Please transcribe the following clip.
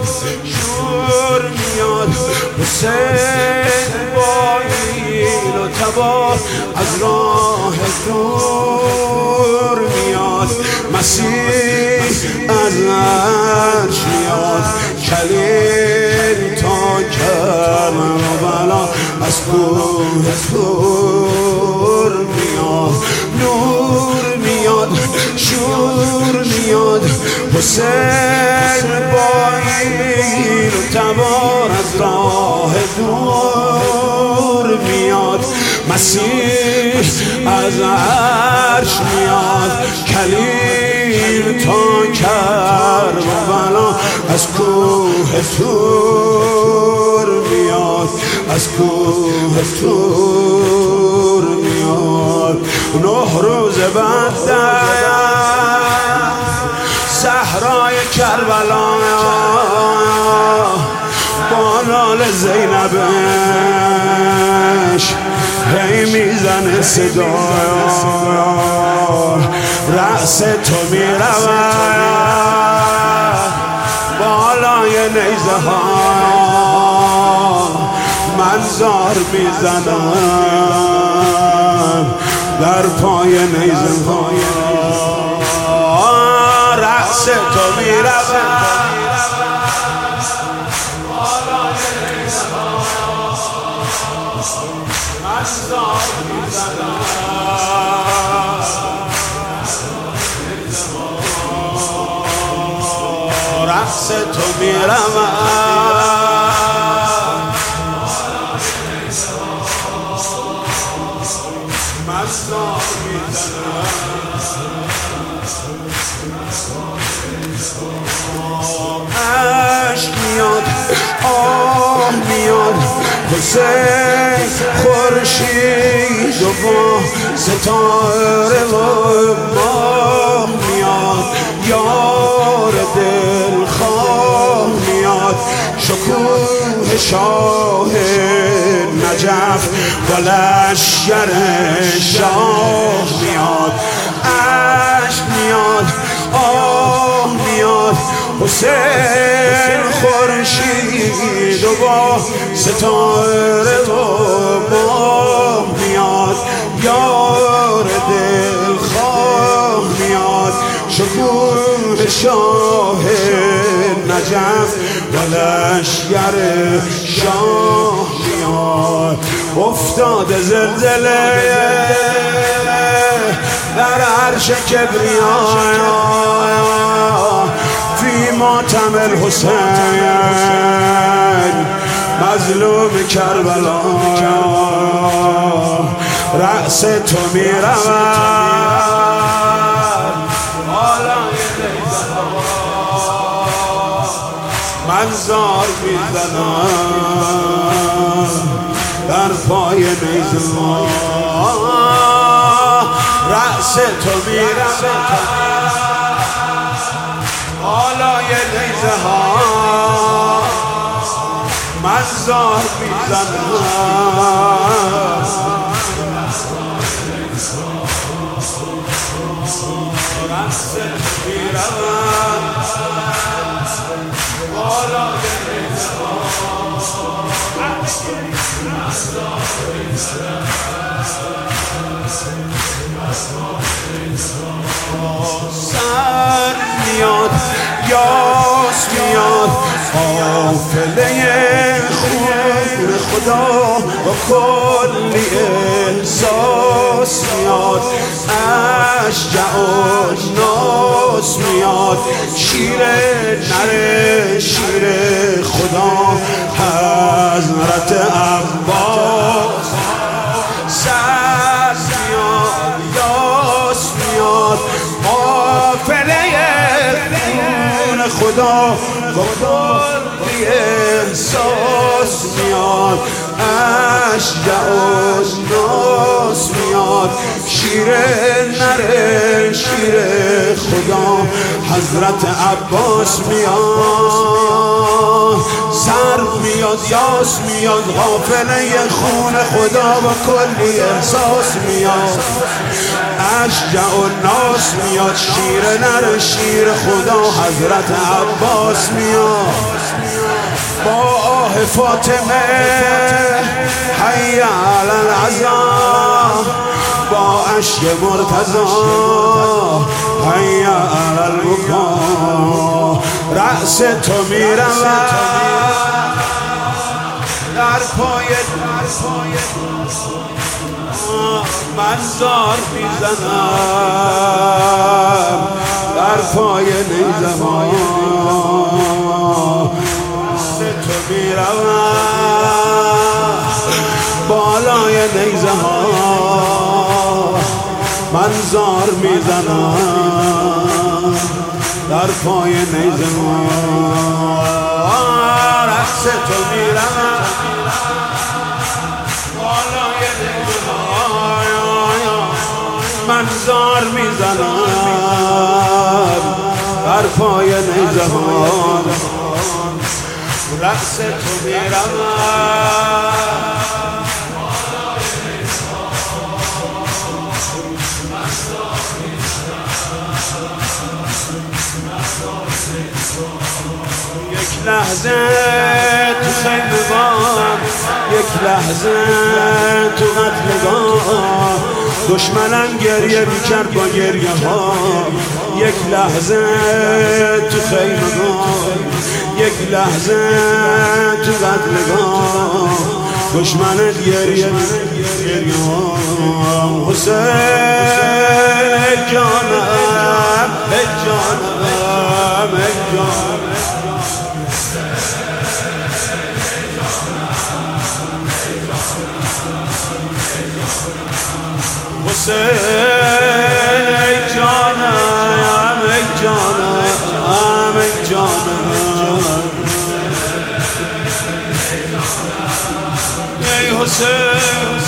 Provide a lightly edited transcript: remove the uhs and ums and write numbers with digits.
میاد شور میاد حسین با ایل و تبار از راه دور میاد مسیح از عرش میاد کلیم تا کربلا از کوه طور میاد نور میاد شور میاد حسین با ایل و تبار از راه دور میاد مسیح از عرش میاد کلیم تا کربلا از کوه طور میاد از کوه طور میاد 9 روز بعد صحرای کربلا با نال زینبش هی میزنه صدا رأس تو میرود بالای نیزه ها من زار میزنم در پای نیزه ها رأس تو میرود رأس تو میرود مزار میزنم عشق میاد آه میاد حسین خورشید و با ستاره و ماه میاد یار دلخواه میاد شکوه شاه نجف و لشکر شاه میاد عشق میاد آه میاد حسین خورشید و با ستاره و ماه میاد یار دلخواه میاد شکوه شاه نجف و لشکر شاه میاد افتاده زلزله در عرش کبریا فی ماتم الحسین مظلوم کربلا رأس تو میرود بالای نیزه من زار میزنم در پای نیزه رأس تو میرود بالای نیزه ها من زار میزنم رأس تو میرود بالای نیزه سر میاد یاس میاد قافله خون خدا با کلی احساس میاد اشجع و ناس میاد شیر نره شیر خدا حضرت عباس سر میاد یاس میاد قافله خون خدا با کلی احساس میاد اشجع و ناس میاد شیر نره شیر خدا حضرت عباس میاد سر میاد یاس میاد قافله خون خدا با کلی احساس میاد اشجع الناس میاد، شیر نر شیر خدا حضرت عباس میاد. با آه فاطمه حی علی العزا، با اشک مرتضی حی علی البکا. رأس تو میرود در پای من زار میزنم در پای نیزم تو میروم بالای نیزه ها من زار میزنم در پای نیزه ها. رقص تو میروم بالای نیزه ها من زار میزنم در پای نیزه ها. رقص تو میروم یک لحظه تو خیمگان، یک لحظه تو قتلگاه، دشمنم گریه میکرد با گریه ها. یک لحظه تو خیمگان، یک لحظه تو قتلگاه، دشمنت گریه ها. حسین جانم ای جانم ای جانم حسین ای جانم ای جانم ای جانم ای حسین